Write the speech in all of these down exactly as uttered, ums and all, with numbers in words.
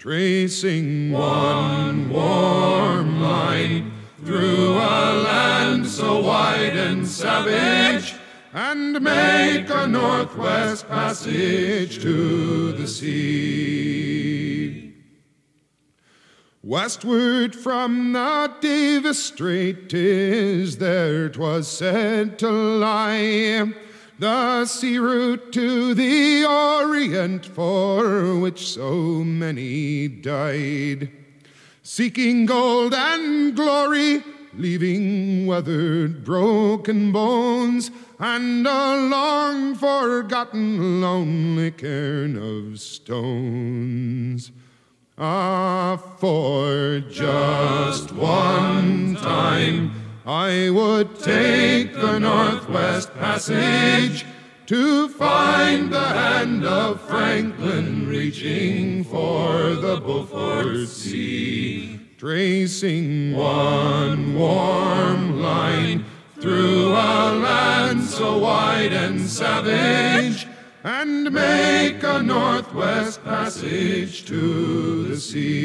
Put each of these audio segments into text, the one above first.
tracing one warm line through a land so wide and savage, and make a northwest passage to the sea. Westward from the Davis Strait 'tis there 'twas said to lie, the sea route to the Orient for which so many died, seeking gold and glory, leaving weathered, broken bones, and a long-forgotten, lonely cairn of stones. Ah, for just one time I would take the Northwest Passage to find the hand of Franklin reaching for the Beaufort Sea, tracing one warm line through a land so wide and savage, and make a Northwest Passage to the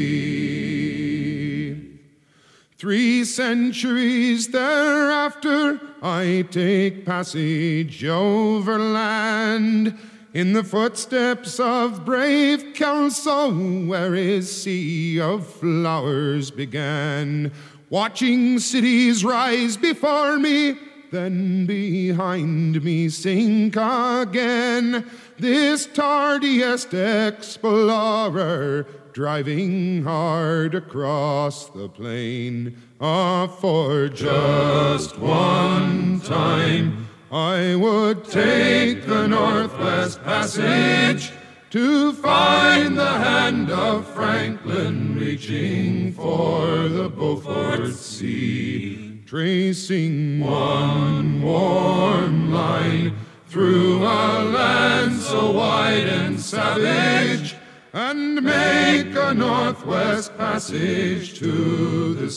sea. Three centuries thereafter, I take passage overland in the footsteps of brave Kelso, where his sea of flowers began, watching cities rise before me, then behind me sink again. This tardiest explorer, driving hard across the plain. Ah, for just one time I would take the Northwest Passage to find the hand of Franklin reaching for the Beaufort Sea, tracing one warm line through a land so wide and savage, and make a Northwest Passage to the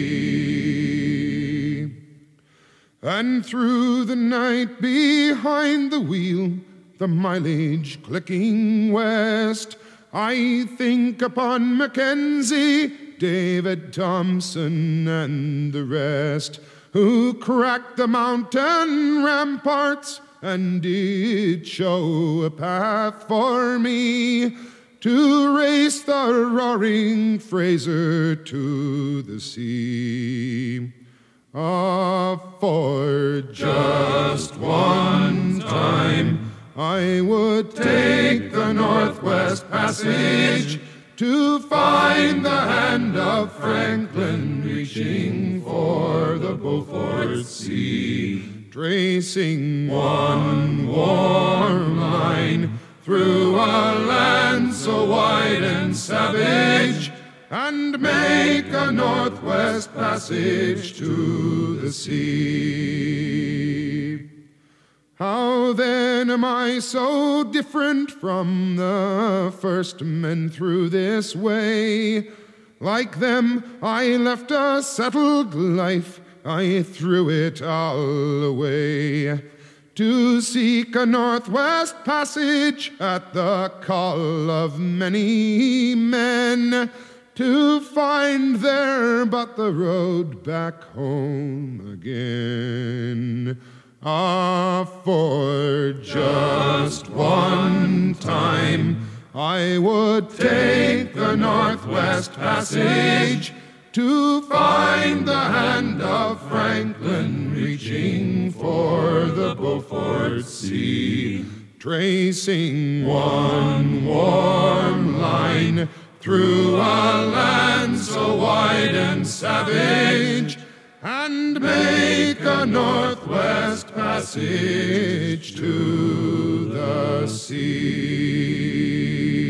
sea. And through the night behind the wheel, the mileage clicking west, I think upon Mackenzie, David Thompson, and the rest, who cracked the mountain ramparts and did show a path for me to race the roaring Fraser to the sea. Ah, for just one time I would take the Northwest Passage to find the hand of Franklin reaching for the Beaufort Sea, tracing one warm line through a land so wide and savage, and make a Northwest Passage to the sea. How then am I so different from the first men through this way? Like them, I left a settled life, I threw it all away, to seek a Northwest Passage at the call of many men, to find there but the road back home again. Ah, for just one time I would take the Northwest Passage to find the hand of Franklin reaching for the Beaufort Sea, tracing one warm line through a land so wide and savage, and make a Northwest Passage to the sea.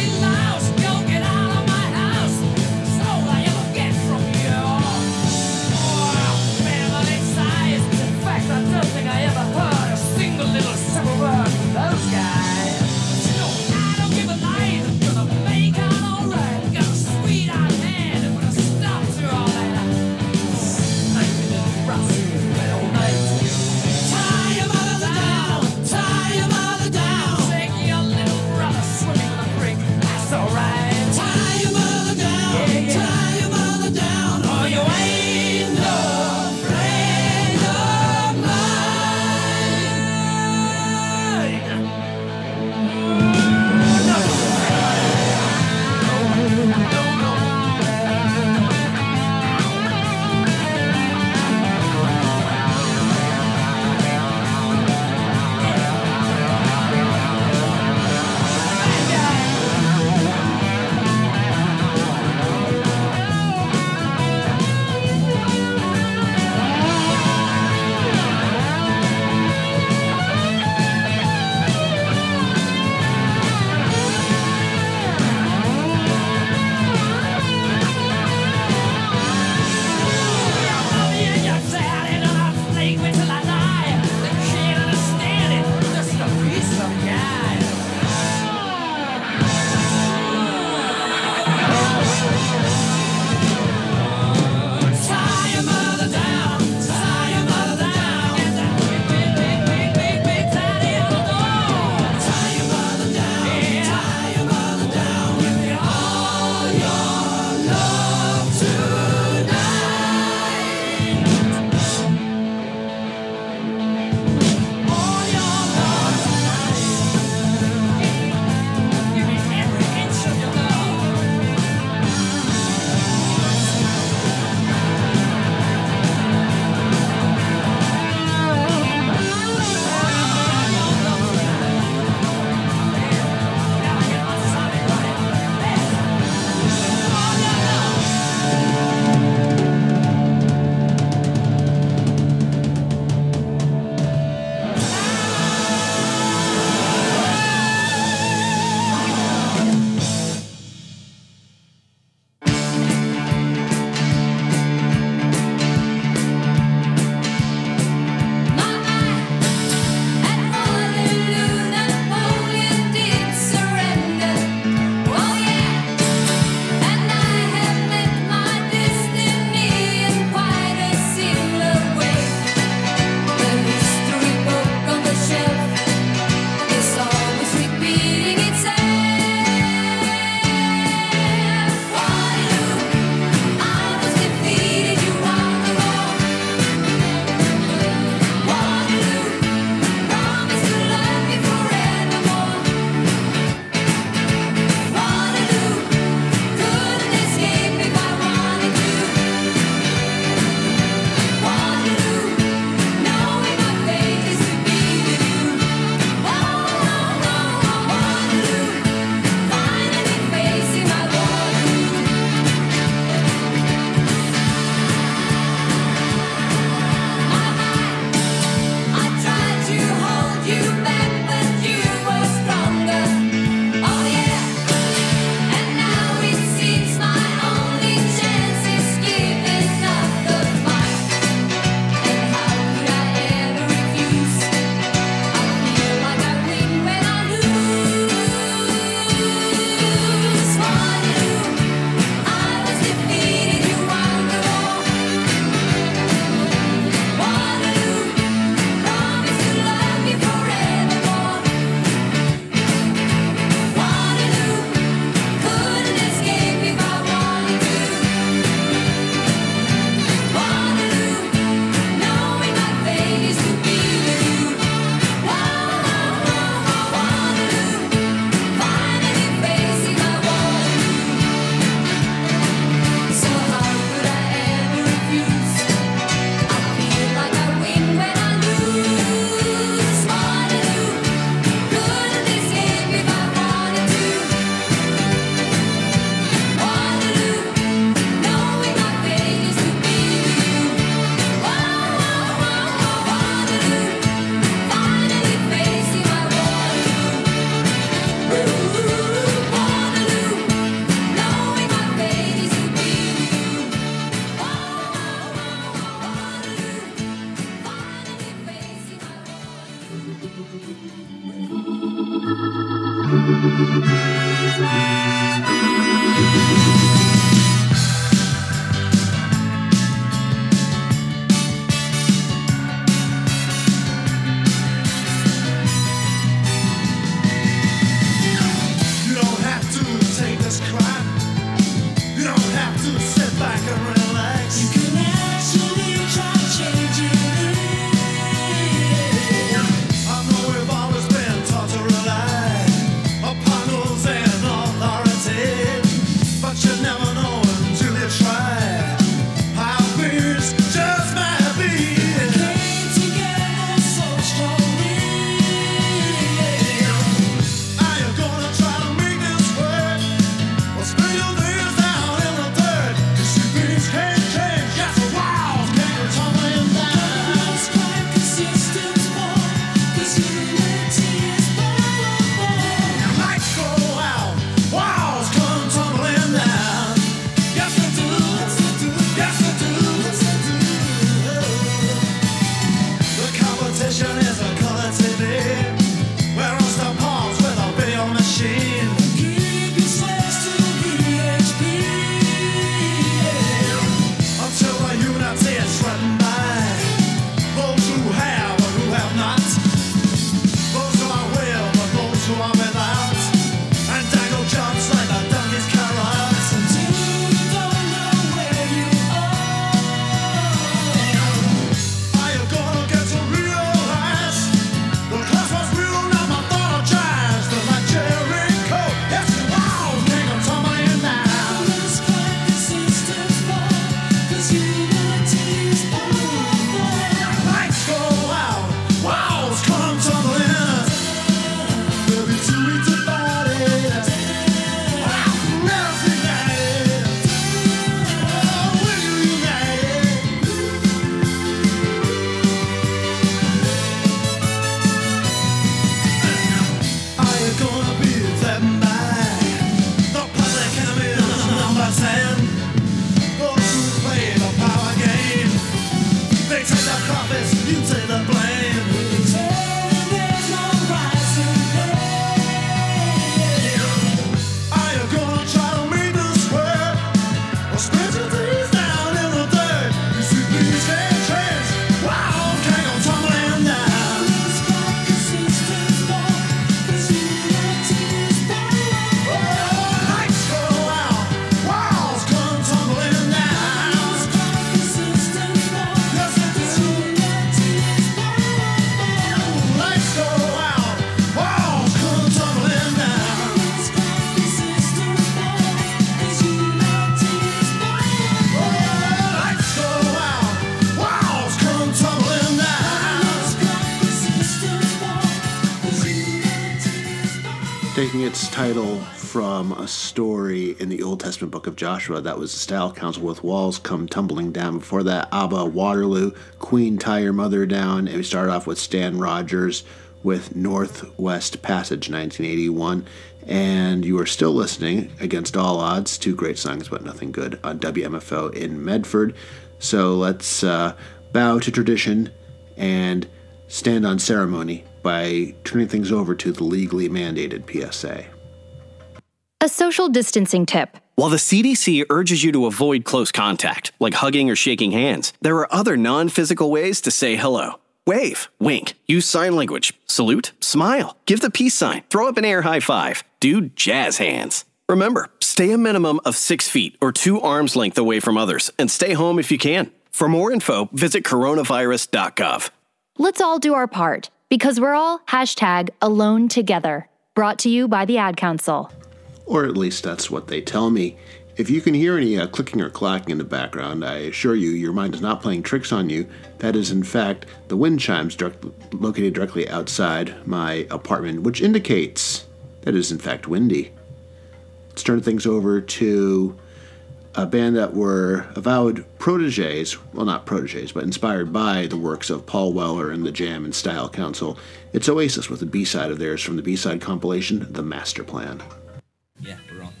title from a story in the Old Testament book of Joshua. That was the Style Council with Walls Come Tumbling Down. Before that, ABBA, Waterloo, Queen, Tie Your Mother Down. And we started off with Stan Rogers with Northwest Passage, nineteen eighty-one. And you are still listening, against all odds, to Great Songs About Nothing Good on W M F O in Medford. So let's uh, bow to tradition and stand on ceremony by turning things over to the legally mandated P S A. A social distancing tip. While the C D C urges you to avoid close contact, like hugging or shaking hands, there are other non-physical ways to say hello. Wave, wink, use sign language, salute, smile, give the peace sign, throw up an air high five, do jazz hands. Remember, stay a minimum of six feet or two arms length away from others, and stay home if you can. For more info, visit coronavirus dot gov. Let's all do our part, because we're all hashtag alone together. Brought to you by the Ad Council. Or at least that's what they tell me. If you can hear any uh, clicking or clacking in the background, I assure you your mind is not playing tricks on you. That is, in fact, the wind chimes direct, located directly outside my apartment, which indicates that it is, in fact, windy. Let's turn things over to a band that were avowed proteges, well, not proteges, but inspired by the works of Paul Weller and the Jam and Style Council. It's Oasis with a B-side of theirs from the B-side compilation, The Master Plan. Yeah, we're on.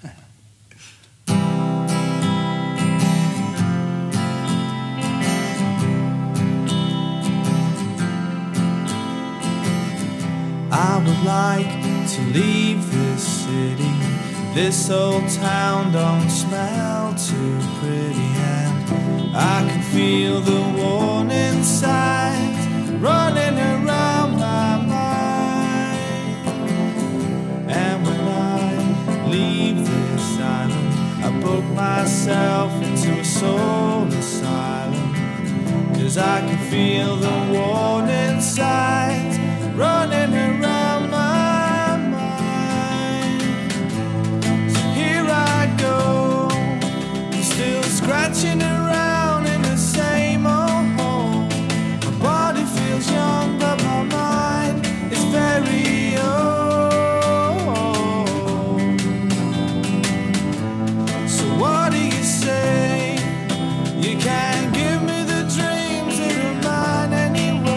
I would like to leave this city. This old town don't smell too pretty, and I can feel the warning signs running around my mind. And when I leave this island, I book myself into a soul asylum, 'cause I can feel the warning signs running around my mind. So here I go, I'm still scratching around in the same old hole. My body feels young, but my mind is very old. So what do you say? You can't give me the dreams that are mine anyway.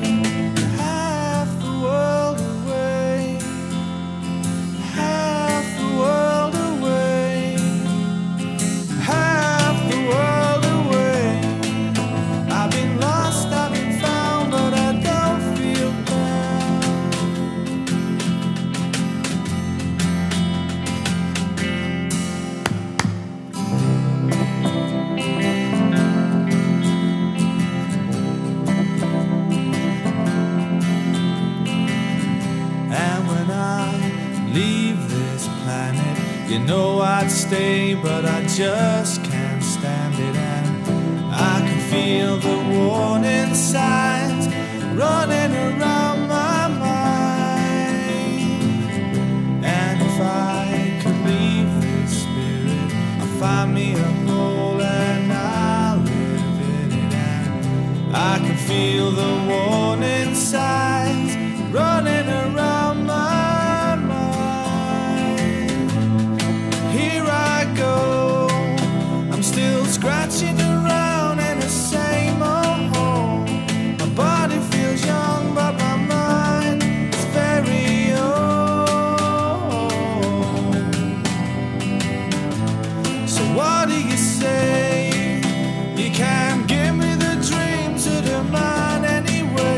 You know I'd stay, but I just can't stand it, and I can feel the warning signs running around my mind. And if I could leave this spirit, I'll find me a hole and I'll live in it, and I can feel the warning signs running around my mind. I'm still scratching around in the same old hole. My body feels young, but my mind is very old. So what do you say? You can't give me the dreams that are mine anyway.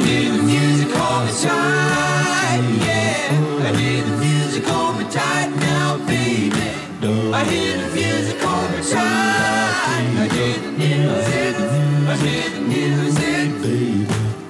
hear the music hold me tight, yeah. I hear the music hold me tight now, baby. I hear the music hold me tight. I hear the music, I hear the music, baby.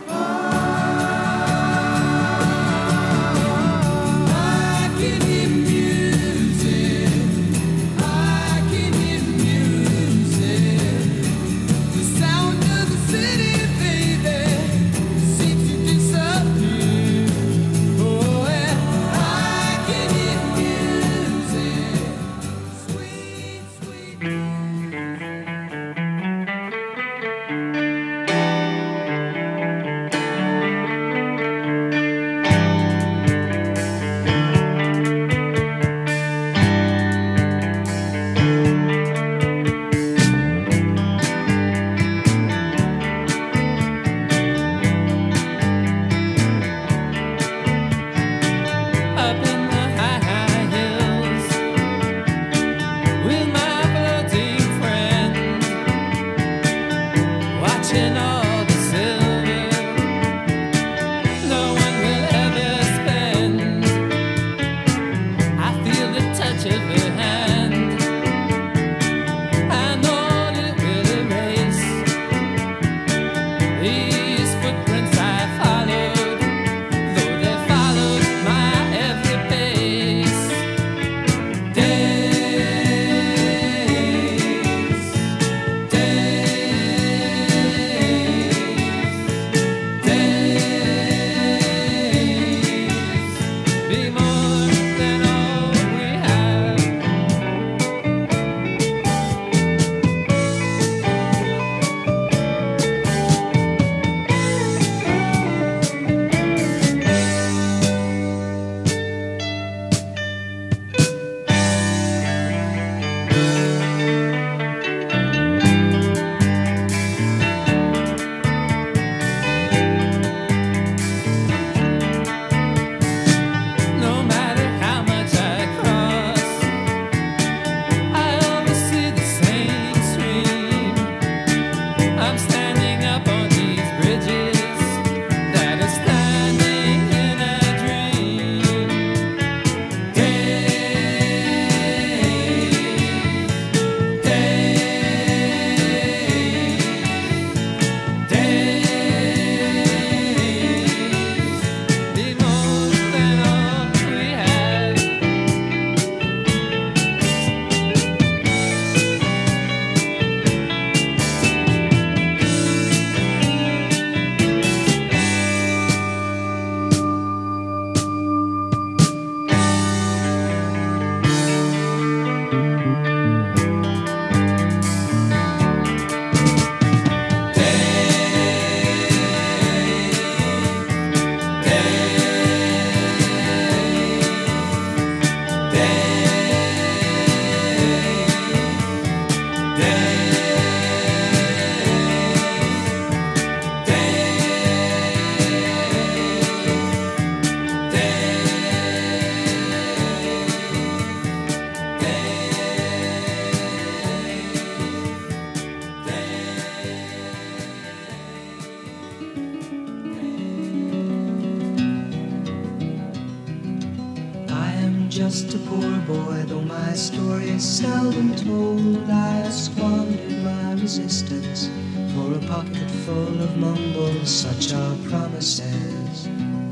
just a poor boy, though my story is seldom told. I squandered my resistance for a pocket full of mumbles, such are promises.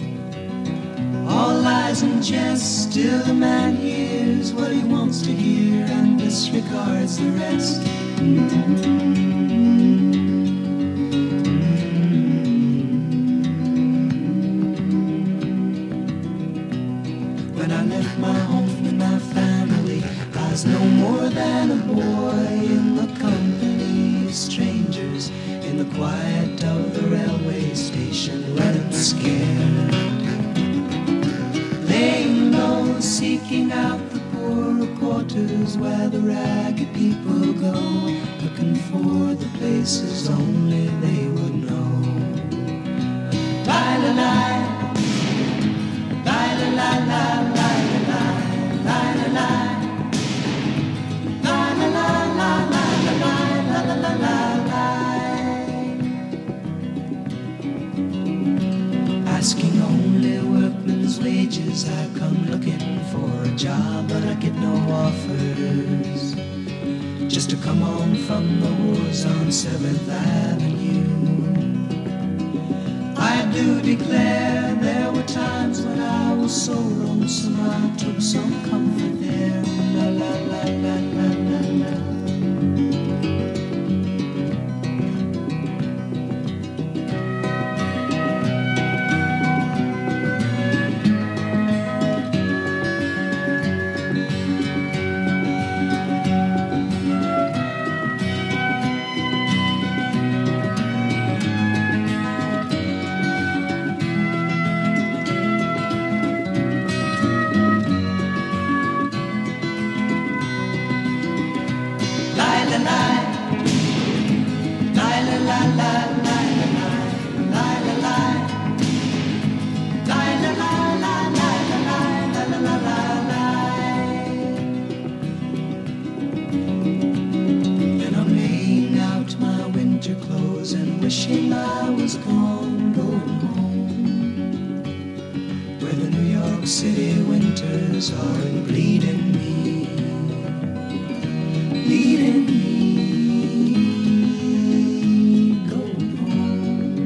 All lies and jest, still the man hears what he wants to hear and disregards the rest. When I left my home and my family, I was no more than a boy in the company of strangers, in the quiet of the railway station, running scared, laying low, seeking out the poorer quarters where the ragged people go, looking for the places only they would know. La la la. a job, but I get no offers. Just to come home from the wars on seventh Avenue. I do declare there were times when I was so lonesome I took some comfort there. La la la la la la la. Wishing I was gone, going home, where the New York City winters are bleeding me, bleeding me, going home.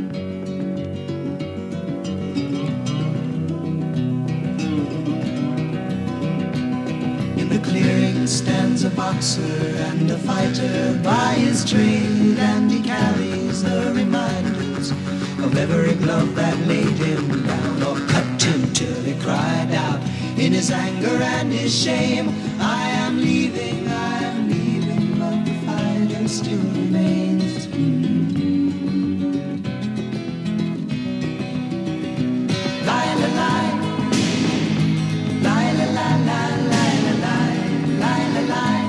In the clearing stands a boxer and a fighter by his trade, and he carries the reminders of every glove that laid him down or cut him till he cried out in his anger and his shame, I am leaving, I am leaving, but the fighter still remains. Mm-hmm. Lie, lie, lie, lie, lie, lie, lie, lie, lie, lie, lie, lie.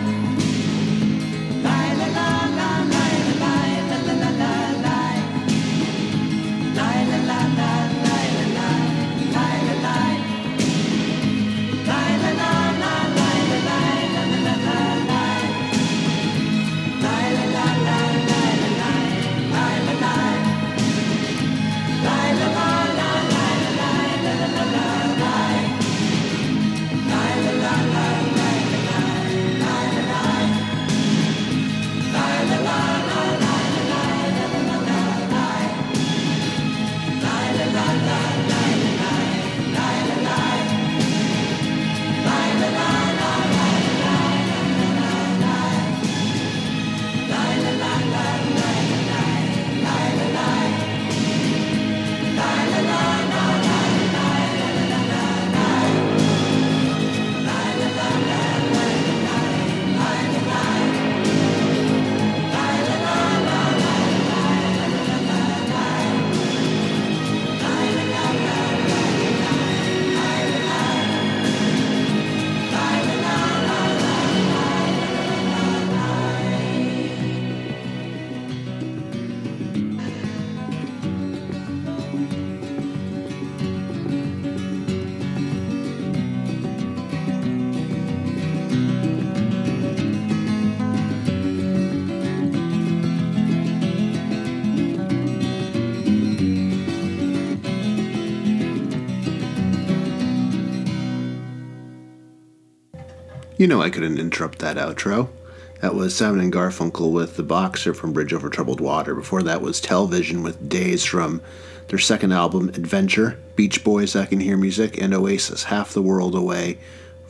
You know I couldn't interrupt that outro. That was Simon and Garfunkel with The Boxer from Bridge Over Troubled Water. Before that was Television with Days from their second album, Adventure, Beach Boys, I Can Hear Music, and Oasis, Half the World Away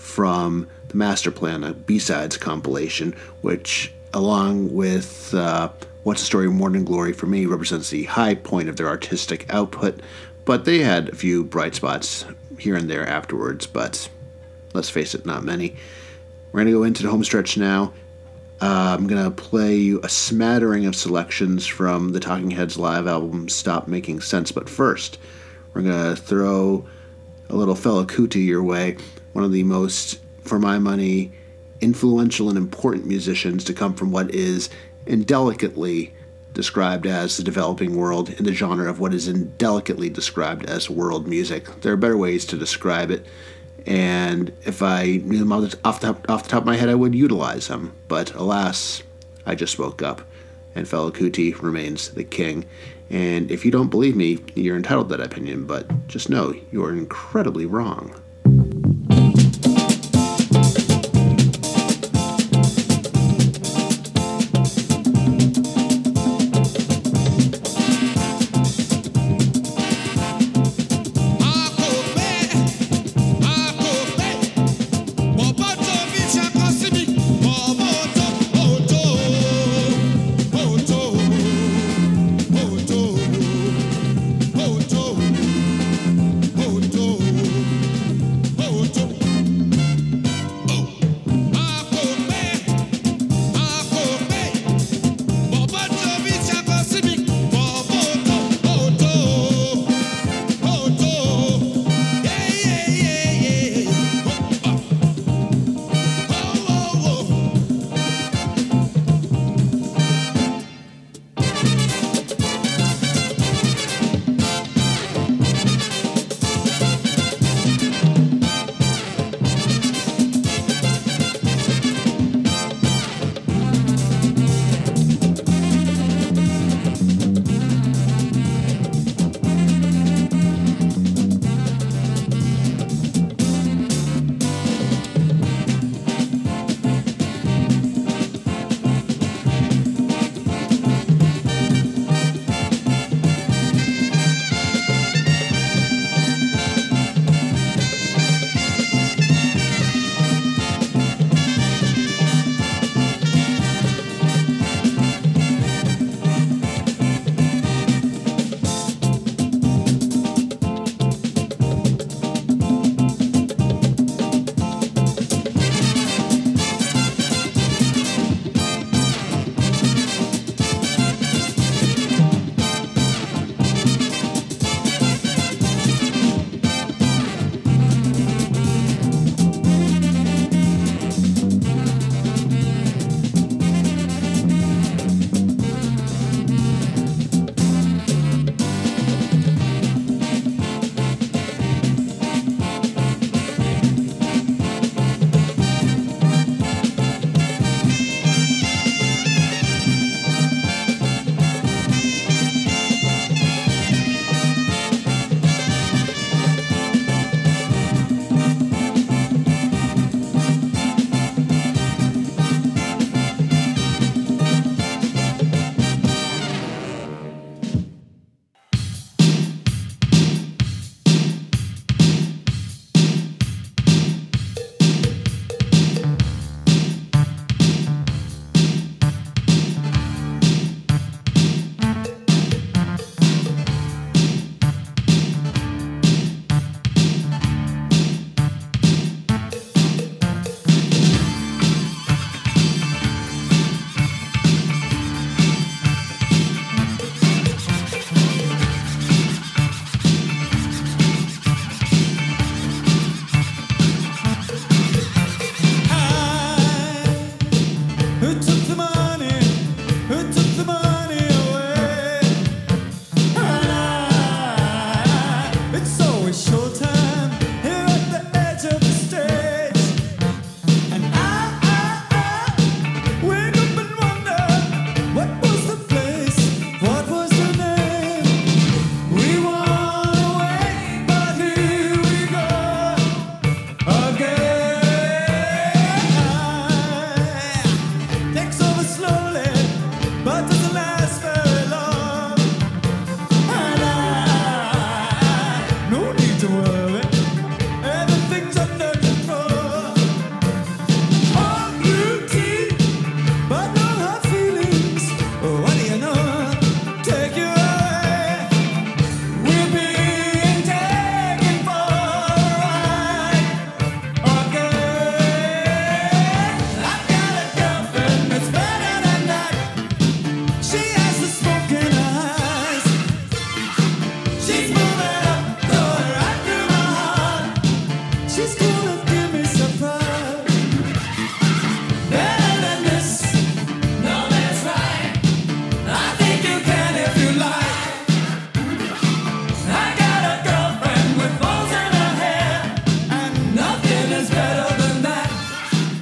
from the Master Plan, a B-Sides compilation, which, along with uh, What's the Story, Morning Glory, for me, represents the high point of their artistic output. But they had a few bright spots here and there afterwards, but let's face it, not many. We're going to go into the home stretch now. Uh, I'm going to play you a smattering of selections from the Talking Heads live album, Stop Making Sense. But first, we're going to throw a little Fela Kuti your way, one of the most, for my money, influential and important musicians to come from what is indelicately described as the developing world in the genre of what is indelicately described as world music. There are better ways to describe it. And if I knew them off the, off, the, off the top of my head, I would utilize them. But alas, I just spoke up, and Fela Kuti remains the king. And if you don't believe me, you're entitled to that opinion, but just know you're incredibly wrong.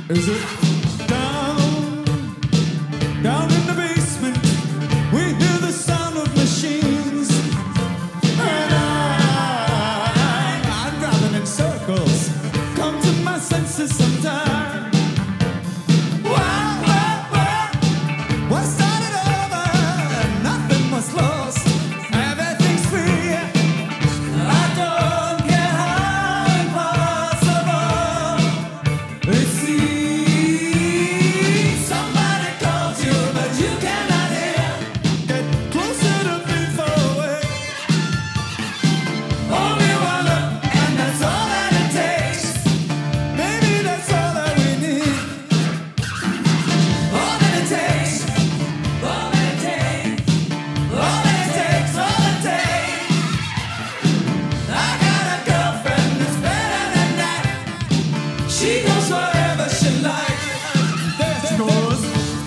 Is it down, down in the basement? We hear the sound of machines, and I, I'm driving in circles. Come to my senses sometime. Wow, wow, wow. What started over? Nothing was lost. Everything's free. I don't care how impossible it seems. Somebody calls you, but you cannot hear. Get closer to me for a way. Only one look, and that's all that it takes. Maybe that's all that we need. All that it takes. All that it takes. All that it takes. All it takes. I got a girlfriend that's better than that. She goes wherever she likes. There she goes.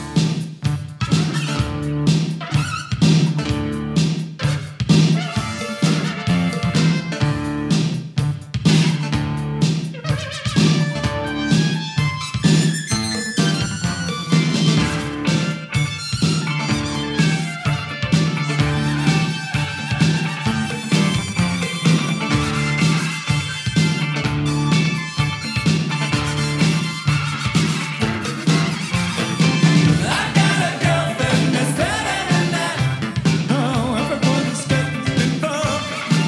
I got a girlfriend that's better than that. Oh, everyone's getting involved.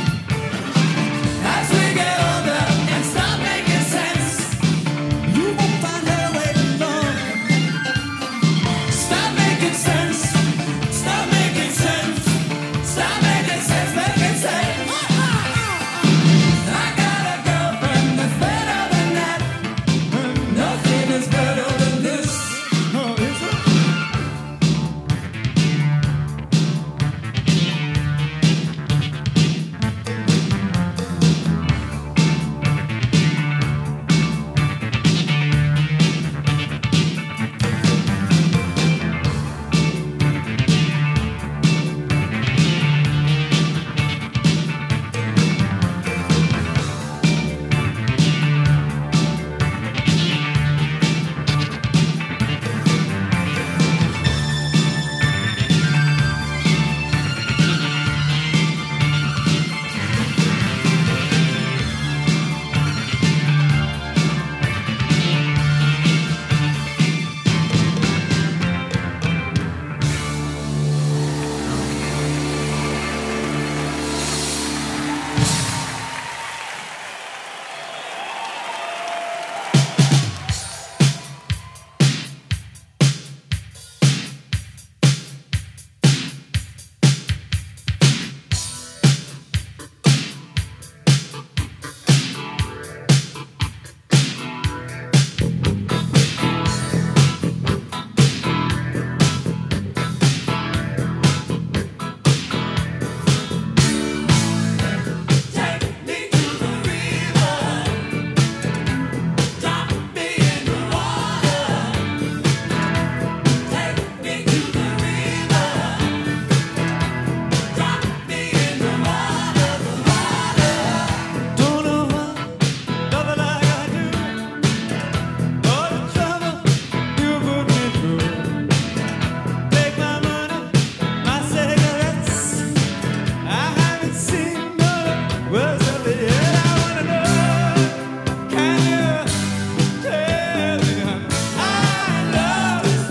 As we get older and start making sense, you won't find her waiting long. Stop making sense. Stop making sense. Stop making sense. Making sense. I got a girlfriend that's better than that. Nothing is better than this. Oh, is it? Don't know what, nothing I gotta do. All the trouble you put me through. Take my money, my cigarettes. I haven't seen no worse of it yet. I wanna know, can you tell me how I love this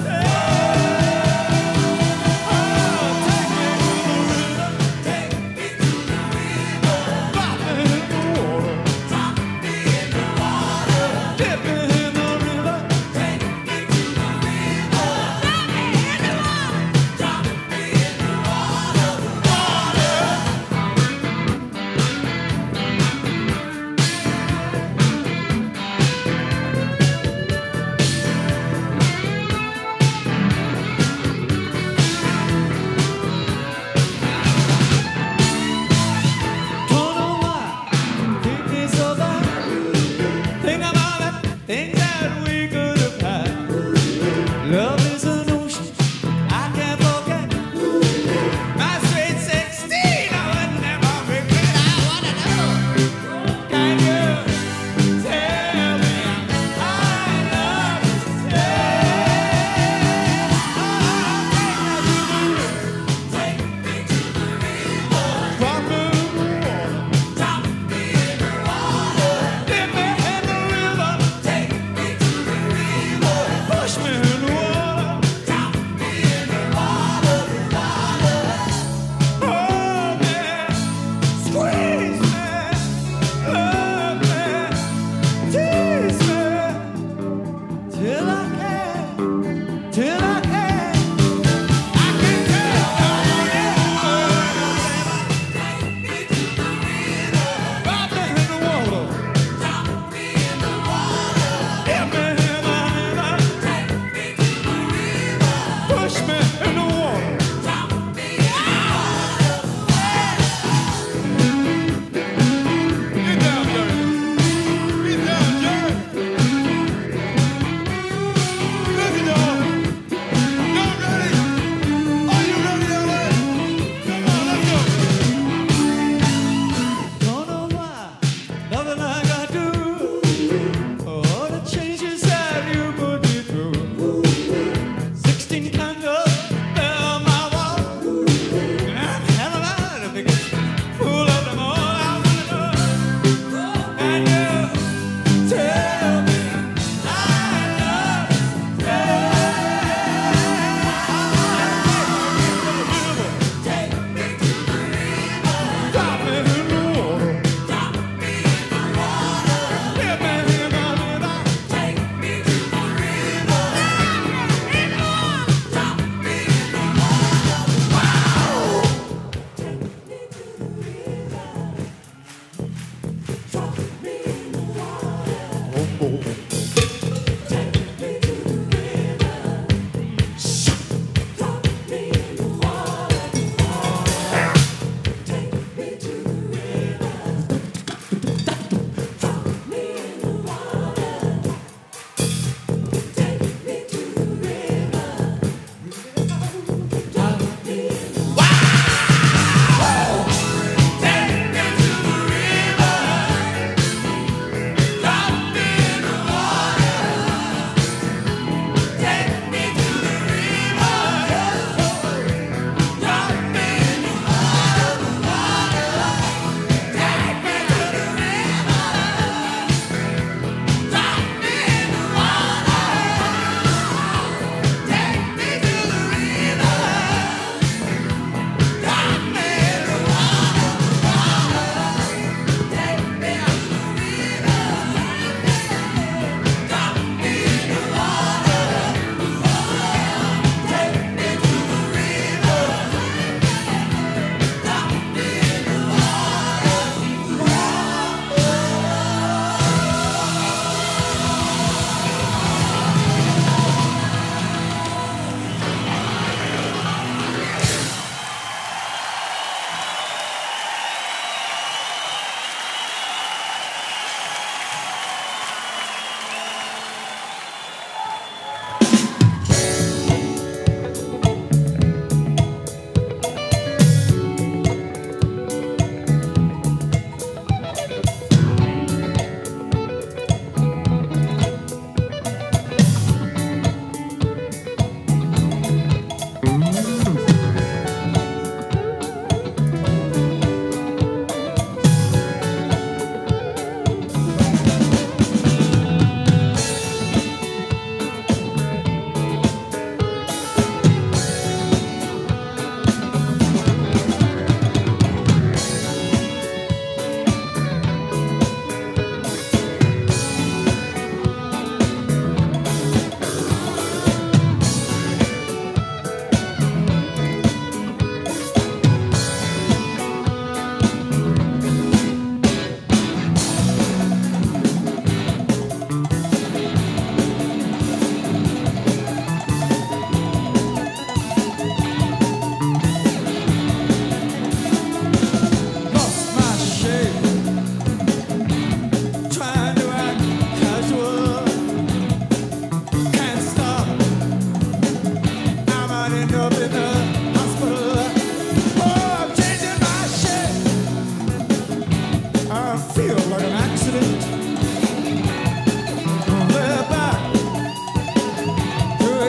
place? Oh, take me to the river, take me to the river. Drop me in the water, drop me in the water. Dip me in the river, take me to the river. Drop me in the water, drop me in the water, water. Don't know why, think it's over. Think about the things that we could have had. Love is an ocean I can't forget. My sweet sixteen, I would never regret. I wanna know, can you tell me how I love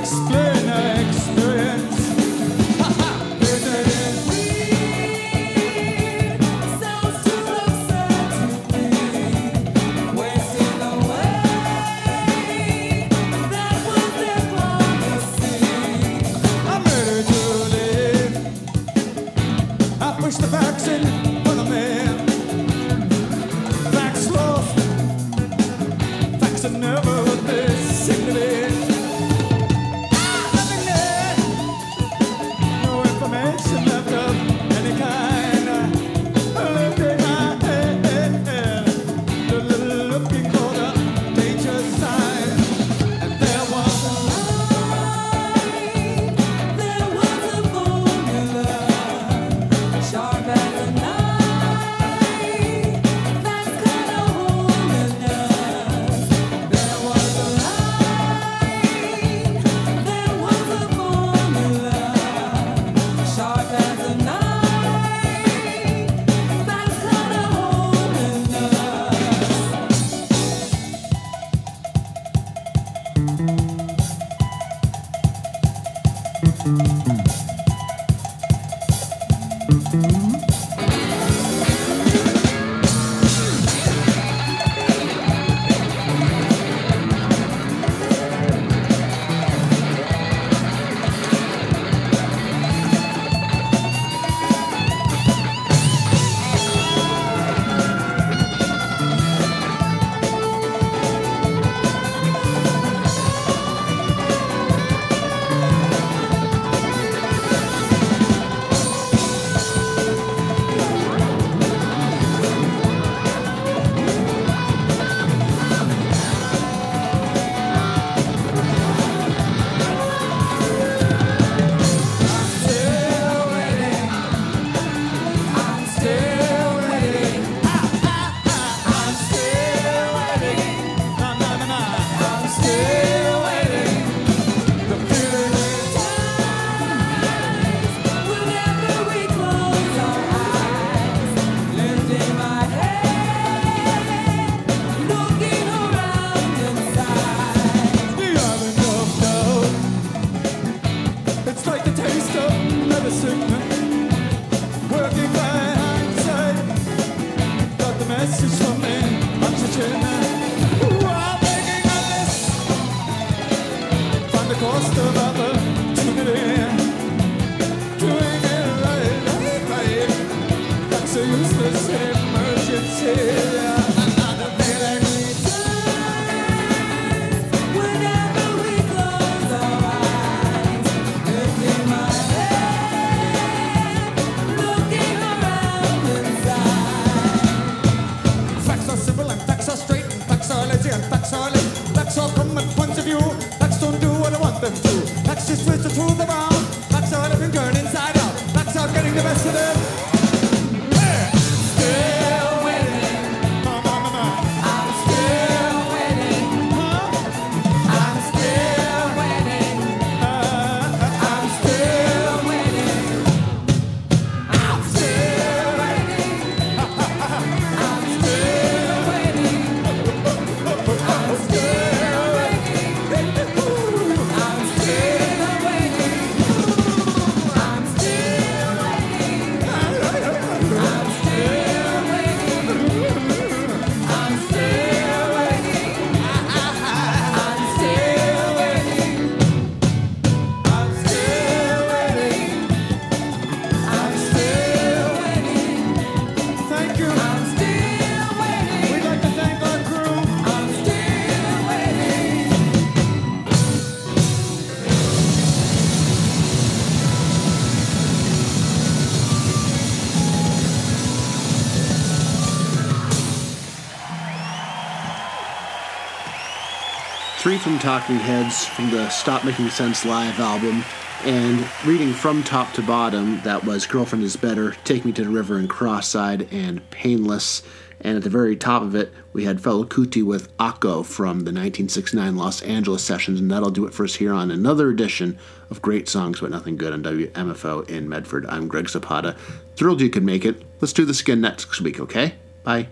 explain our experience. Push the facts in front of me. Facts lost. Facts are never what they seem to be. Nothing there. No information left of any kind. Looking ahead. Looking for the danger sign. And there was a lie. There was a formula. Sharp as a knife, that's kind of holding us. There was a line, there was a formula. Sharp as a knife, that's kind of holding us. It's like the taste of medicine, working by hindsight. Got the message from me, oxygen. While making a list, find the cost of opportunity. Doing it right, right, right. That's a useless emergency. Another feeling returns whenever we close our eyes. Lifting my head, looking around inside. Facts are simple and facts are straight and facts are lazy and facts are late. Facts all come at points of view. Facts don't do what I want them to. Facts just twist the truth around. Facts are living turn inside out. Facts are getting the best of them. Still waiting. No, no, no, no. I'm still waiting. Huh? I'm still waiting. Uh, I'm still waiting. I'm still waiting. I'm still waiting. I'm still waiting. I'm still waiting. I'm still waiting. I'm still waiting. I'm still waiting. I'm still waiting. I'm still waiting. I'm still waiting. Thank you. I'm still waiting. We'd like to thank our crew. I'm still waiting. Three from Talking Heads from the Stop Making Sense live album, and reading from top to bottom, that was Girlfriend is Better, Take Me to the River and Cross-Eyed, and Painless. And at the very top of it, we had Fela Kuti with Akko from the nineteen sixty-nine Los Angeles sessions, and that'll do it for us here on another edition of Great Songs But Nothing Good on W M F O in Medford. I'm Greg Zapata. Thrilled you could make it. Let's do this again next week, okay? Bye.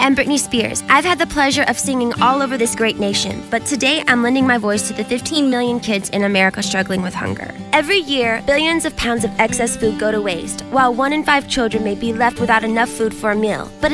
am Britney Spears. I've had the pleasure of singing all over this great nation, but today I'm lending my voice to the fifteen million kids in America struggling with hunger. Every year, billions of pounds of excess food go to waste, while one in five children may be left without enough food for a meal. But